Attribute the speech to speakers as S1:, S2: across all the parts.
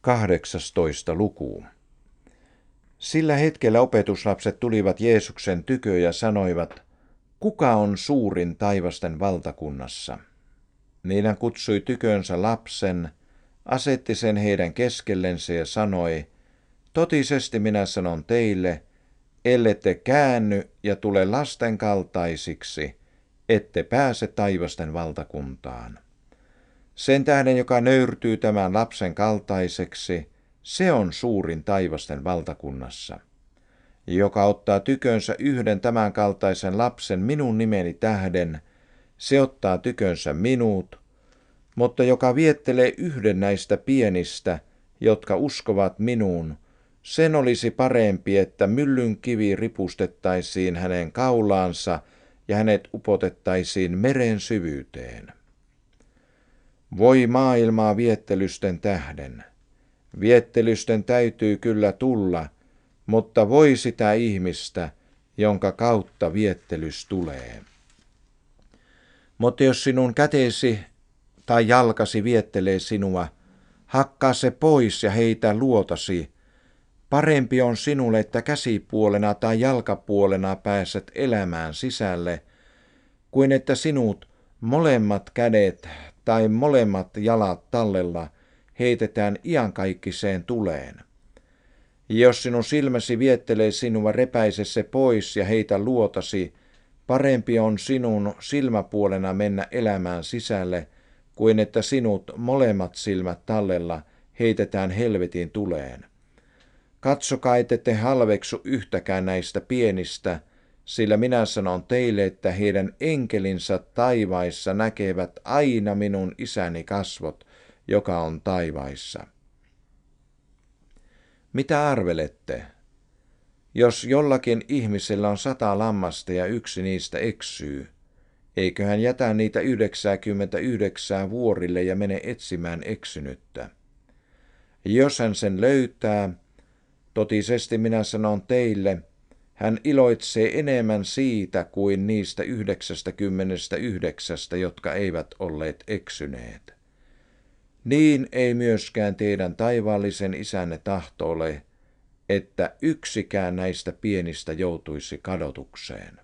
S1: 18. luku. Sillä hetkellä opetuslapset tulivat Jeesuksen tykö ja sanoivat, kuka on suurin taivasten valtakunnassa? Niin hän kutsui tykönsä lapsen, asetti sen heidän keskellensä ja sanoi, totisesti minä sanon teille, ellette käänny ja tule lasten kaltaisiksi, ette pääse taivasten valtakuntaan. Sen tähden, joka nöyrtyy tämän lapsen kaltaiseksi, se on suurin taivasten valtakunnassa. Joka ottaa tykönsä yhden tämän kaltaisen lapsen minun nimeni tähden, se ottaa tykönsä minut, mutta joka viettelee yhden näistä pienistä, jotka uskovat minuun, sen olisi parempi, että myllyn kivi ripustettaisiin hänen kaulaansa ja hänet upotettaisiin meren syvyyteen. Voi maailmaa viettelysten tähden. Viettelysten täytyy kyllä tulla, mutta voi sitä ihmistä, jonka kautta viettelys tulee. Mutta jos sinun kätesi tai jalkasi viettelee sinua, hakkaa se pois ja heitä luotasi. Parempi on sinulle, että käsipuolena tai jalkapuolena pääset elämään sisälle, kuin että sinut molemmat kädet tai molemmat jalat tallella heitetään iankaikkiseen tuleen. Jos sinun silmäsi viettelee sinua, repäise se pois ja heitä luotasi, parempi on sinun silmäpuolena mennä elämään sisälle, kuin että sinut molemmat silmät tallella heitetään helvetin tuleen. Katsokaa, ette te halveksu yhtäkään näistä pienistä, sillä minä sanon teille, että heidän enkelinsä taivaissa näkevät aina minun isäni kasvot, joka on taivaissa. Mitä arvelette? Jos jollakin ihmisellä on 100 lammasta ja yksi niistä eksyy, eikö hän jätä niitä 99 vuorille ja mene etsimään eksynyttä? Jos hän sen löytää, totisesti minä sanon teille, hän iloitsee enemmän siitä kuin niistä 99, jotka eivät olleet eksyneet. Niin ei myöskään teidän taivaallisen isänne tahto ole, että yksikään näistä pienistä joutuisi kadotukseen.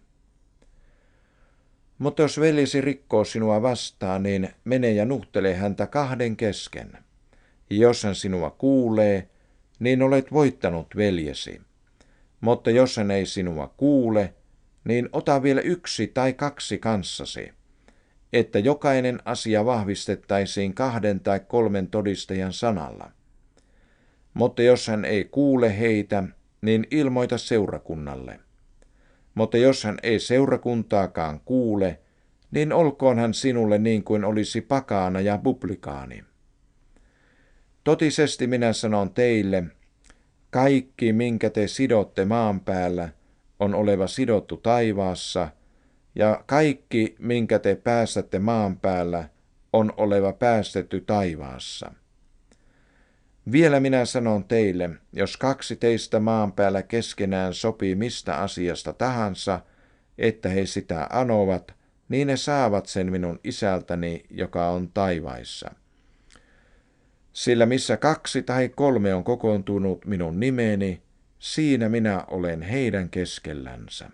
S1: Mutta jos veljesi rikkoo sinua vastaan, niin mene ja nuhtele häntä kahden kesken. Jos hän sinua kuulee, niin olet voittanut veljesi. Mutta jos hän ei sinua kuule, niin ota vielä 1 tai 2 kanssasi, että jokainen asia vahvistettaisiin 2 tai 3 todistajan sanalla. Mutta jos hän ei kuule heitä, niin ilmoita seurakunnalle. Mutta jos hän ei seurakuntaakaan kuule, niin olkoon hän sinulle niin kuin olisi pakaana ja publikaani. Totisesti minä sanon teille, kaikki, minkä te sidotte maan päällä, on oleva sidottu taivaassa, ja kaikki, minkä te päästätte maan päällä, on oleva päästetty taivaassa. Vielä minä sanon teille, jos 2 teistä maan päällä keskenään sopii mistä asiasta tahansa, että he sitä anovat, niin ne saavat sen minun isältäni, joka on taivaissa. Sillä missä 2 tai 3 on kokoontunut minun nimeni, siinä minä olen heidän keskellänsä.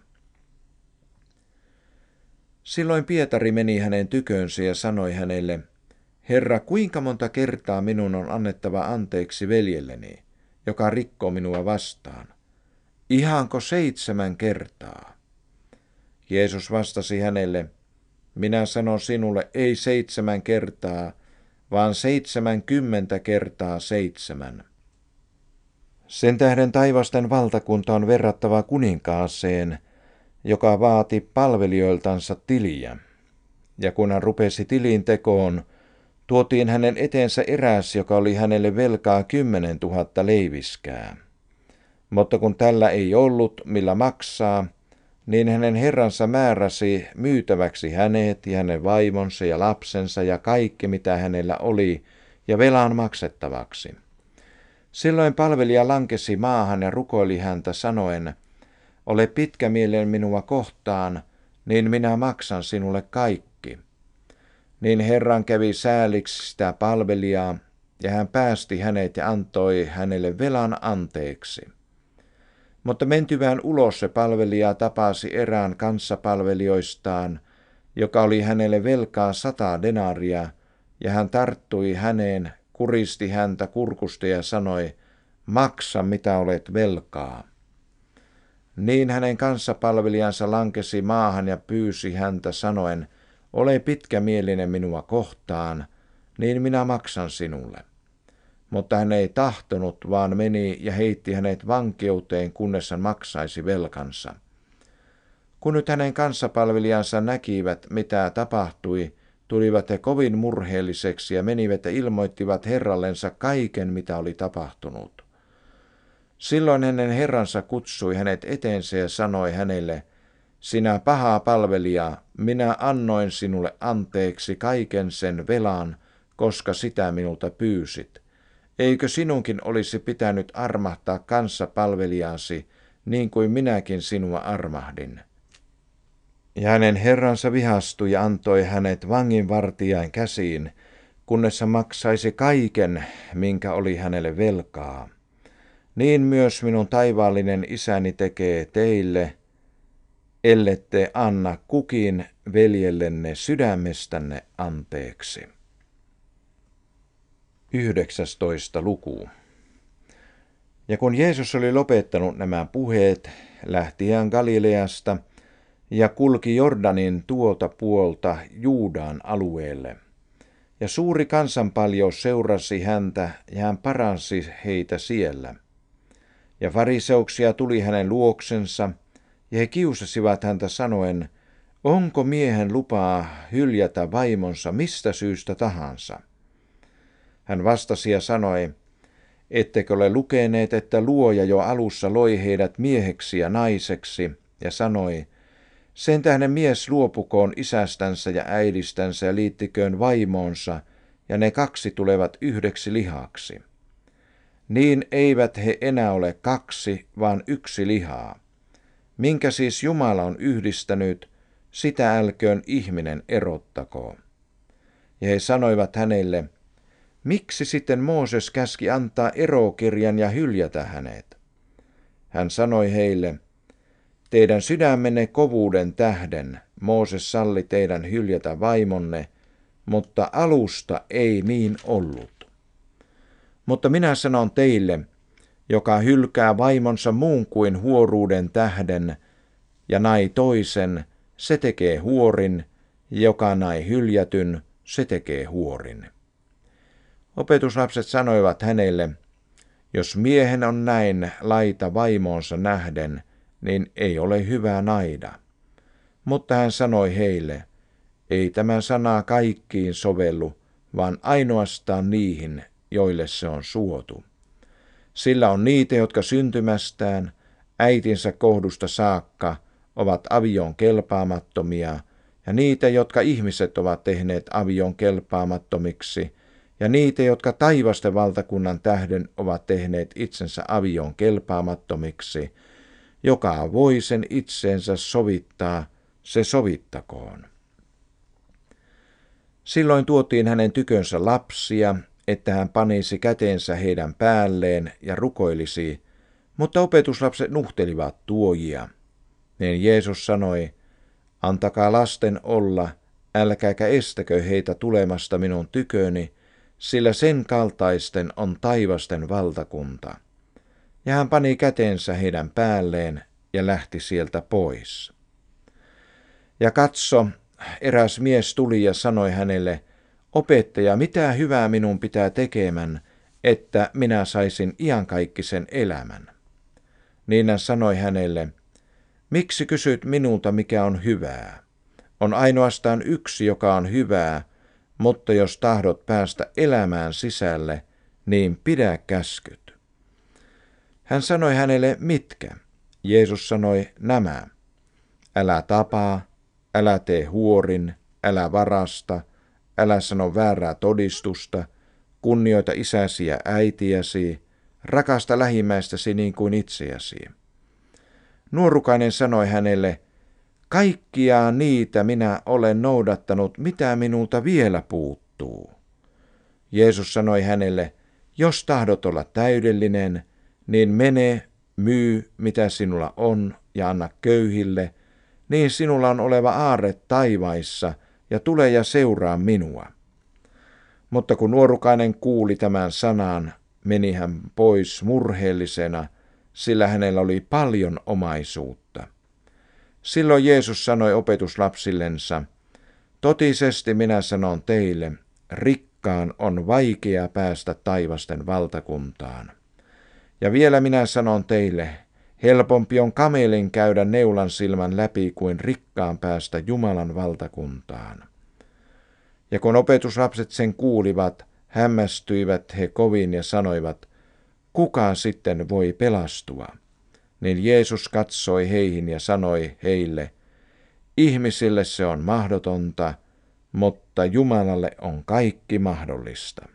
S1: Silloin Pietari meni hänen tykönsä ja sanoi hänelle, Herra, kuinka monta kertaa minun on annettava anteeksi veljelleni, joka rikkoo minua vastaan? Ihanko 7 kertaa? Jeesus vastasi hänelle, minä sanon sinulle, ei 7 kertaa, vaan 70 kertaa 7. Sen tähden taivasten valtakunta on verrattava kuninkaaseen, joka vaati palvelijoiltansa tiliä. Ja kun hän rupesi tilin tekoon, tuotiin hänen eteensä eräs, joka oli hänelle velkaa 10 000 leiviskää. Mutta kun tällä ei ollut, millä maksaa, niin hänen herransa määräsi myytäväksi hänet ja hänen vaimonsa ja lapsensa ja kaikki, mitä hänellä oli, ja velan maksettavaksi. Silloin palvelija lankesi maahan ja rukoili häntä sanoen, ole pitkämielinen minua kohtaan, niin minä maksan sinulle kaikki. Niin Herran kävi sääliksi sitä palvelijaa, ja hän päästi hänet ja antoi hänelle velan anteeksi. Mutta mentyvään ulos se palvelija tapasi erään kanssapalvelijoistaan, joka oli hänelle velkaa 100 denaria, ja hän tarttui häneen, kuristi häntä kurkusta ja sanoi, maksa mitä olet velkaa. Niin hänen kanssapalvelijansa lankesi maahan ja pyysi häntä sanoen, ole pitkämielinen minua kohtaan, niin minä maksan sinulle. Mutta hän ei tahtonut, vaan meni ja heitti hänet vankeuteen, kunnes hän maksaisi velkansa. Kun nyt hänen kanssapalvelijansa näkivät, mitä tapahtui, tulivat he kovin murheelliseksi ja menivät ja ilmoittivat herrallensa kaiken, mitä oli tapahtunut. Silloin hänen herransa kutsui hänet eteensä ja sanoi hänelle, sinä paha palvelija, minä annoin sinulle anteeksi kaiken sen velan, koska sitä minulta pyysit. Eikö sinunkin olisi pitänyt armahtaa kanssapalvelijasi, niin kuin minäkin sinua armahdin? Ja hänen herransa vihastui ja antoi hänet vanginvartijain käsiin, kunnes hän maksaisi kaiken, minkä oli hänelle velkaa. Niin myös minun taivaallinen isäni tekee teille, ellette anna kukin veljellenne sydämestänne anteeksi. 19. luku. Ja kun Jeesus oli lopettanut nämä puheet, lähti hän Galileasta ja kulki Jordanin tuolta puolta Juudan alueelle. Ja suuri kansanpaljous seurasi häntä ja hän paransi heitä siellä. Ja fariseuksia tuli hänen luoksensa ja he kiusasivat häntä sanoen, onko miehen lupaa hyljätä vaimonsa mistä syystä tahansa? Hän vastasi ja sanoi, ettekö ole lukeneet, että Luoja jo alussa loi heidät mieheksi ja naiseksi, ja sanoi, sen tähden mies luopukoon isästänsä ja äidistänsä ja liittiköön vaimoonsa, ja ne kaksi tulevat yhdeksi lihaksi. Niin eivät he enää ole kaksi, vaan yksi lihaa. Minkä siis Jumala on yhdistänyt, sitä älköön ihminen erottakoon. Ja he sanoivat hänelle, miksi sitten Mooses käski antaa erokirjan ja hyljätä hänet? Hän sanoi heille, teidän sydämenne kovuuden tähden Mooses salli teidän hyljätä vaimonne, mutta alusta ei niin ollut. Mutta minä sanon teille, joka hylkää vaimonsa muun kuin huoruuden tähden ja nai toisen, se tekee huorin, joka nai hyljätyn, se tekee huorin. Opetuslapset sanoivat hänelle, jos miehen on näin laita vaimoonsa nähden, niin ei ole hyvä naida. Mutta hän sanoi heille, ei tämä sana kaikkiin sovellu, vaan ainoastaan niihin, joille se on suotu. Sillä on niitä, jotka syntymästään, äitinsä kohdusta saakka, ovat avioon kelpaamattomia, ja niitä, jotka ihmiset ovat tehneet avioon kelpaamattomiksi, ja niitä, jotka taivasten valtakunnan tähden ovat tehneet itsensä avioon kelpaamattomiksi, joka voi sen itseensä sovittaa, se sovittakoon. Silloin tuotiin hänen tykönsä lapsia, että hän panisi käteensä heidän päälleen ja rukoilisi, mutta opetuslapset nuhtelivat tuojia. Niin Jeesus sanoi, antakaa lasten olla, älkääkä estäkö heitä tulemasta minun tyköni, sillä sen kaltaisten on taivasten valtakunta. Ja hän pani käteensä heidän päälleen ja lähti sieltä pois. Ja katso, eräs mies tuli ja sanoi hänelle, opettaja, mitä hyvää minun pitää tekemään, että minä saisin iankaikkisen elämän? Niin hän sanoi hänelle, miksi kysyt minulta, mikä on hyvää? On ainoastaan yksi, joka on hyvää, mutta jos tahdot päästä elämään sisälle, niin pidä käskyt. Hän sanoi hänelle, mitkä? Jeesus sanoi, nämä. Älä tapaa, älä tee huorin, älä varasta, älä sano väärää todistusta, kunnioita isäsi ja äitiäsi, rakasta lähimmäistäsi niin kuin itseäsi. Nuorukainen sanoi hänelle, kaikkia niitä minä olen noudattanut, mitä minulta vielä puuttuu. Jeesus sanoi hänelle, jos tahdot olla täydellinen, niin mene, myy mitä sinulla on ja anna köyhille, niin sinulla on oleva aarre taivaissa ja tule ja seuraa minua. Mutta kun nuorukainen kuuli tämän sanan, meni hän pois murheellisena, sillä hänellä oli paljon omaisuutta. Silloin Jeesus sanoi opetuslapsillensa, totisesti minä sanon teille, rikkaan on vaikea päästä taivasten valtakuntaan. Ja vielä minä sanon teille, helpompi on kamelin käydä neulan silmän läpi kuin rikkaan päästä Jumalan valtakuntaan. Ja kun opetuslapset sen kuulivat, hämmästyivät he kovin ja sanoivat, kuka sitten voi pelastua? Niin Jeesus katsoi heihin ja sanoi heille, ihmisille se on mahdotonta, mutta Jumalalle on kaikki mahdollista.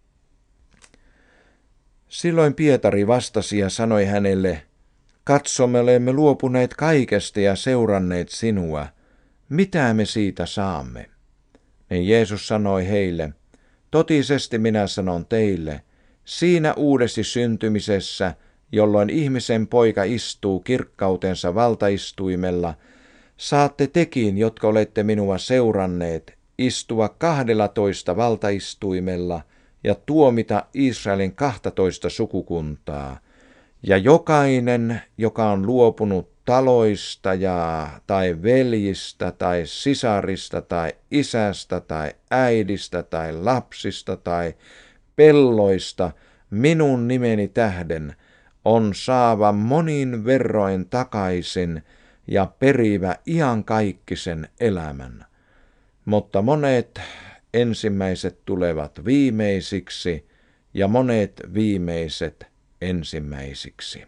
S1: Silloin Pietari vastasi ja sanoi hänelle, katso, me olemme luopuneet kaikesta ja seuranneet sinua. Mitä me siitä saamme? Niin Jeesus sanoi heille, totisesti minä sanon teille, siinä uudesti syntymisessä, jolloin ihmisen poika istuu kirkkautensa valtaistuimella, saatte tekin, jotka olette minua seuranneet, istua 12 valtaistuimella ja tuomita Israelin 12 sukukuntaa. Ja jokainen, joka on luopunut taloista tai veljistä tai sisarista tai isästä tai äidistä tai lapsista tai pelloista minun nimeni tähden, on saava monin verroin takaisin ja perivä iankaikkisen elämän. Mutta monet ensimmäiset tulevat viimeisiksi ja monet viimeiset ensimmäisiksi.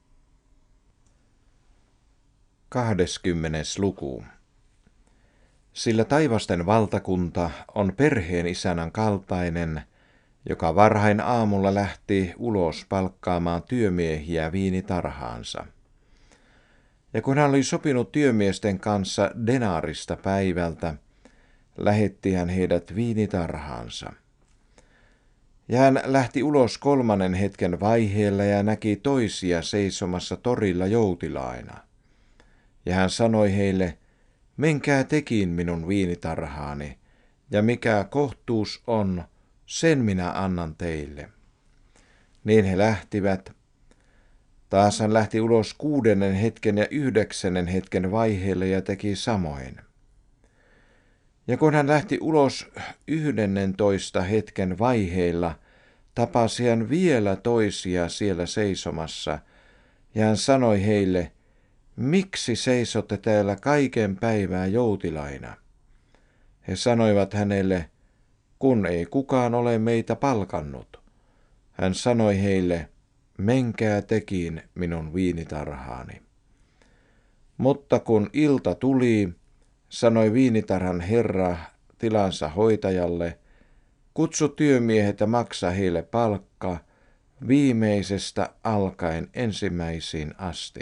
S1: 20. luku. Sillä taivasten valtakunta on perheen isännän kaltainen, joka varhain aamulla lähti ulos palkkaamaan työmiehiä viinitarhaansa. Ja kun hän oli sopinut työmiesten kanssa denaarista päivältä, lähetti hän heidät viinitarhaansa. Ja hän lähti ulos 3. hetken vaiheella ja näki toisia seisomassa torilla joutilaina. Ja hän sanoi heille, menkää tekin minun viinitarhaani, ja mikä kohtuus on, sen minä annan teille. Niin he lähtivät. Taas hän lähti ulos 6. hetken ja 9. hetken vaiheelle ja teki samoin. Ja kun hän lähti ulos 11. hetken vaiheilla, tapasi hän vielä toisia siellä seisomassa, ja hän sanoi heille, miksi seisotte täällä kaiken päivää joutilaina? He sanoivat hänelle, kun ei kukaan ole meitä palkannut. Hän sanoi heille, menkää tekin minun viinitarhaani. Mutta kun ilta tuli, sanoi viinitarhan herra tilansa hoitajalle, kutsu työmiehet ja maksa heille palkka, viimeisestä alkaen ensimmäisiin asti.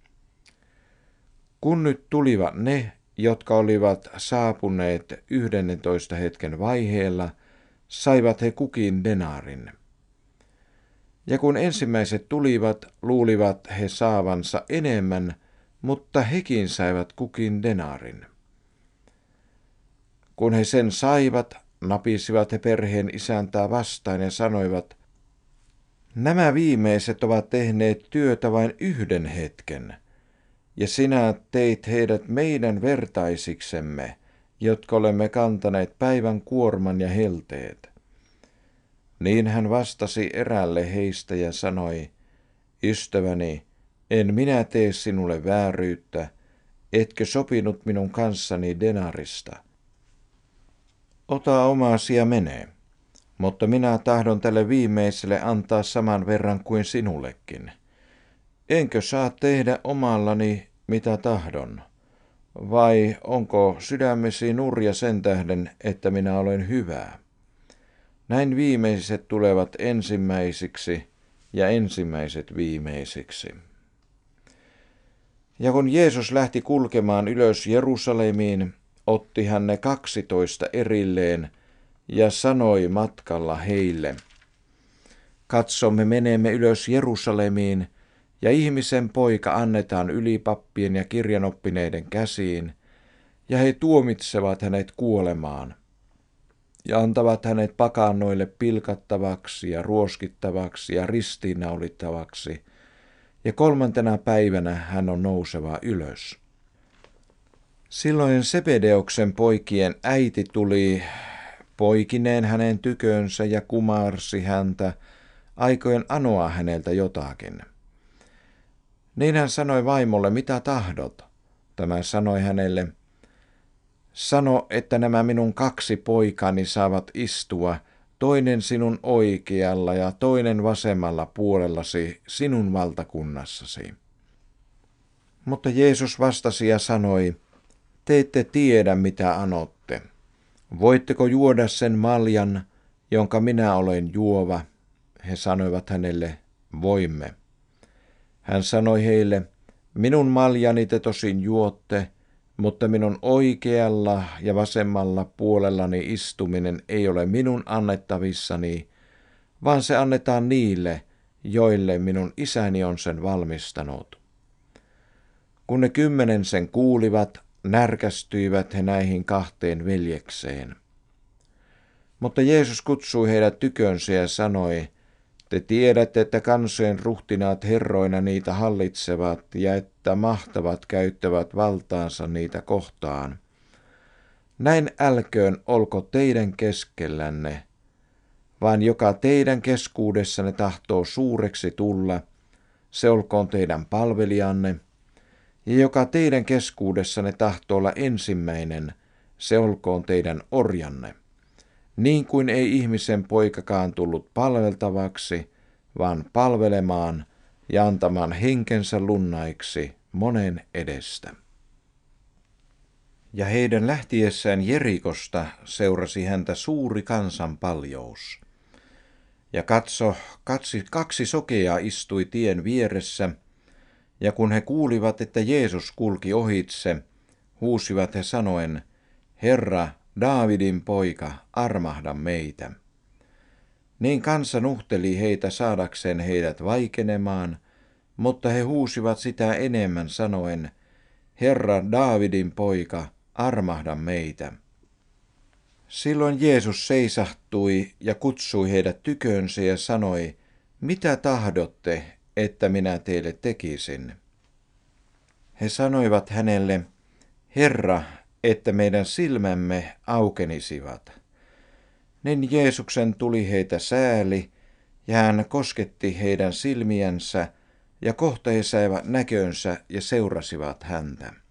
S1: Kun nyt tulivat ne, jotka olivat saapuneet 11. hetken vaiheella, saivat he kukin denaarin. Ja kun ensimmäiset tulivat, luulivat he saavansa enemmän, mutta hekin saivat kukin denaarin. Kun he sen saivat, napisivat he perheen isäntää vastaan ja sanoivat, nämä viimeiset ovat tehneet työtä vain 1 hetken, ja sinä teit heidät meidän vertaisiksemme, jotka olemme kantaneet päivän kuorman ja helteet. Niin hän vastasi eräälle heistä ja sanoi, ystäväni, en minä tee sinulle vääryyttä, etkö sopinut minun kanssani denarista. Ota omasi ja mene, mutta minä tahdon tälle viimeiselle antaa saman verran kuin sinullekin. Enkö saa tehdä omallani mitä tahdon? Vai onko sydämesi nurja sen tähden, että minä olen hyvää? Näin viimeiset tulevat ensimmäisiksi ja ensimmäiset viimeisiksi. Ja kun Jeesus lähti kulkemaan ylös Jerusalemiin, otti hän ne 12 erilleen ja sanoi matkalla heille, katso, me menemme ylös Jerusalemiin, ja ihmisen poika annetaan ylipappien ja kirjanoppineiden käsiin, ja he tuomitsevat hänet kuolemaan, ja antavat hänet pakannoille pilkattavaksi ja ruoskittavaksi ja ristiinnaulittavaksi, ja 3. päivänä hän on nouseva ylös. Silloin Sebedeoksen poikien äiti tuli poikineen hänen tykönsä ja kumarsi häntä, aikoen anoa häneltä jotakin. Niin hän sanoi vaimolle, mitä tahdot? Tämä sanoi hänelle, sano, että nämä minun 2 poikani saavat istua, toinen sinun oikealla ja toinen vasemmalla puolellasi sinun valtakunnassasi. Mutta Jeesus vastasi ja sanoi, te ette tiedä, mitä anotte. Voitteko juoda sen maljan, jonka minä olen juova? He sanoivat hänelle, voimme. Hän sanoi heille, minun maljani te tosin juotte, mutta minun oikealla ja vasemmalla puolellani istuminen ei ole minun annettavissani, vaan se annetaan niille, joille minun isäni on sen valmistanut. Kun ne 10 sen kuulivat, närkästyivät he näihin 2 veljekseen. Mutta Jeesus kutsui heidät tykönsä ja sanoi, te tiedätte, että kansojen ruhtinaat herroina niitä hallitsevat ja että mahtavat käyttävät valtaansa niitä kohtaan. Näin älköön olko teidän keskellänne, vaan joka teidän keskuudessanne tahtoo suureksi tulla, se olkoon teidän palvelijanne, ja joka teidän keskuudessanne tahtoo olla ensimmäinen, se olkoon teidän orjanne. Niin kuin ei ihmisen poikakaan tullut palveltavaksi, vaan palvelemaan ja antamaan henkensä lunnaiksi monen edestä. Ja heidän lähtiessään Jerikosta seurasi häntä suuri kansanpaljous. Ja katso, 2 sokeaa istui tien vieressä, ja kun he kuulivat, että Jeesus kulki ohitse, huusivat he sanoen, Herra, Daavidin poika, armahda meitä. Niin kansa nuhteli heitä saadakseen heidät vaikenemaan, mutta he huusivat sitä enemmän sanoen, Herra, Daavidin poika, armahda meitä. Silloin Jeesus seisahtui ja kutsui heidät tykönsä ja sanoi, mitä tahdotte, että minä teille tekisin? He sanoivat hänelle, Herra, että meidän silmämme aukenisivat. Niin Jeesuksen tuli heitä sääli, ja hän kosketti heidän silmiänsä, ja kohta he saivat näkönsä ja seurasivat häntä.